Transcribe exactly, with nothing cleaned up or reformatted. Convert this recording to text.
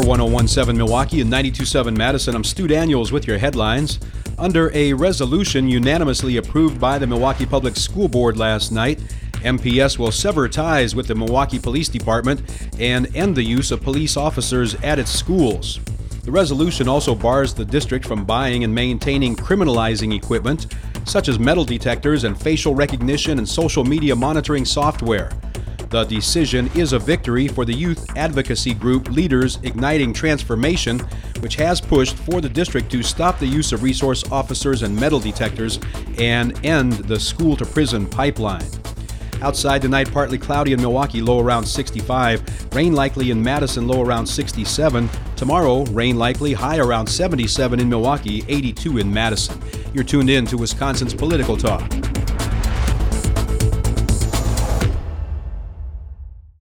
one oh one point seven Milwaukee and ninety-two point seven Madison. I'm Stu Daniels with your headlines. Under a resolution unanimously approved by the Milwaukee Public School Board last night, M P S will sever ties with the Milwaukee Police Department and end the use of police officers at its schools. The resolution also bars the district from buying and maintaining criminalizing equipment, such as metal detectors and facial recognition and social media monitoring software. The decision is a victory for the youth advocacy group Leaders Igniting Transformation, which has pushed for the district to stop the use of resource officers and metal detectors and end the school-to-prison pipeline. Outside tonight, partly cloudy in Milwaukee, low around sixty-five. Rain likely in Madison, low around sixty-seven. Tomorrow, rain likely, high around seventy-seven in Milwaukee, eighty-two in Madison. You're tuned in to Wisconsin's Political Talk.